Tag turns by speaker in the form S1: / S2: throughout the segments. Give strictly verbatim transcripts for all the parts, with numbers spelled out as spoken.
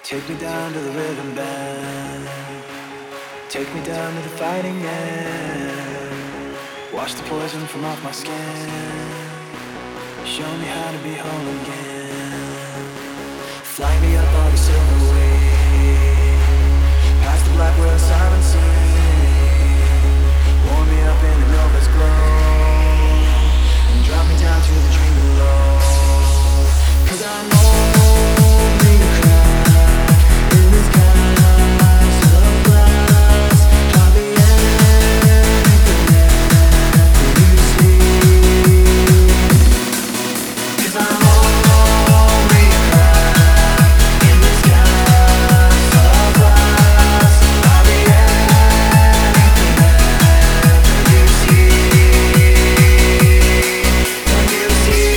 S1: Take me down to the rhythm band. Take me down to the fighting end. Wash the poison from off my skin. Show me how to be whole again. Fly me up on the silver wing. Past the black world silencing. Warm me up in the Nova's glow. And drop me down to the dream below. Cause I'm only a crack in the skies of glass. I'll be anything that you see. Cause I'm only a crack in the skies of glass. I'll be anything that you see. That you see.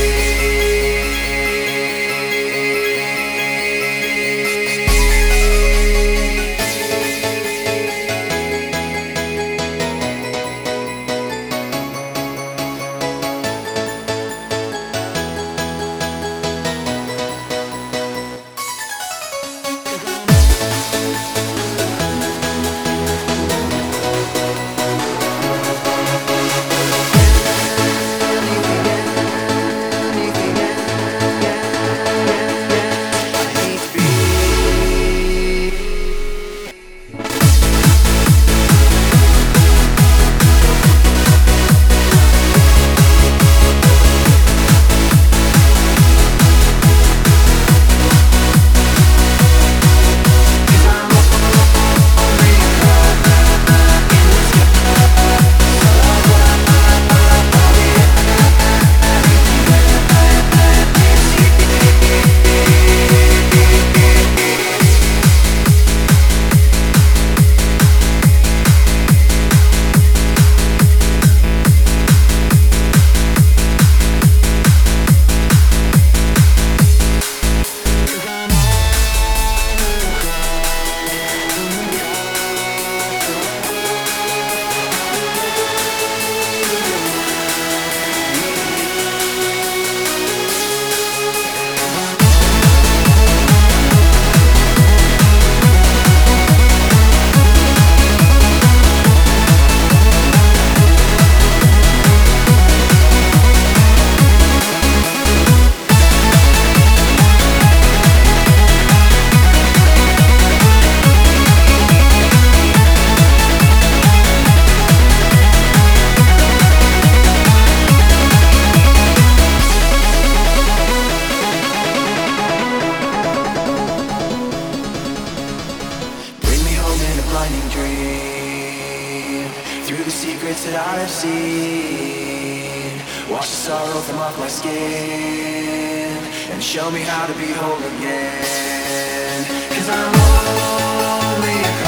S1: Blinding dream through the secrets that I have seen. Wash the sorrow from off my skin and show me how to be whole again. Cause I'm only a